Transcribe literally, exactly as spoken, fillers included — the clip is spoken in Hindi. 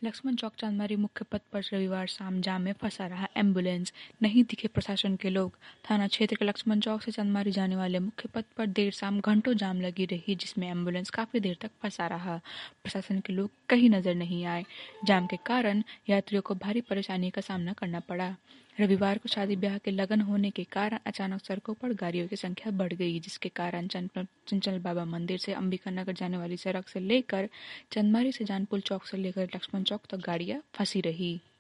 लक्ष्मण चौक चांदमारी मुख्य पथ पर रविवार शाम जाम में फंसा रहा एम्बुलेंस। नहीं दिखे प्रशासन के लोग। थाना क्षेत्र के लक्ष्मण चौक से चांदमारी जाने वाले मुख्य पथ पर देर शाम घंटों जाम लगी रही, जिसमें एम्बुलेंस काफी देर तक फंसा रहा। प्रशासन के लोग कहीं नजर नहीं आए। जाम के कारण यात्रियों को भारी परेशानी का सामना करना पड़ा। रविवार को शादी ब्याह के लगन होने के कारण अचानक सड़कों पर गाड़ियों की संख्या बढ़ गई, जिसके कारण चंचल बाबा मंदिर से अंबिका नगर जाने वाली सड़क से लेकर चंदमारी से जानपुल चौक से लेकर लक्ष्मण चौक तक गाड़ियां फंसी रही।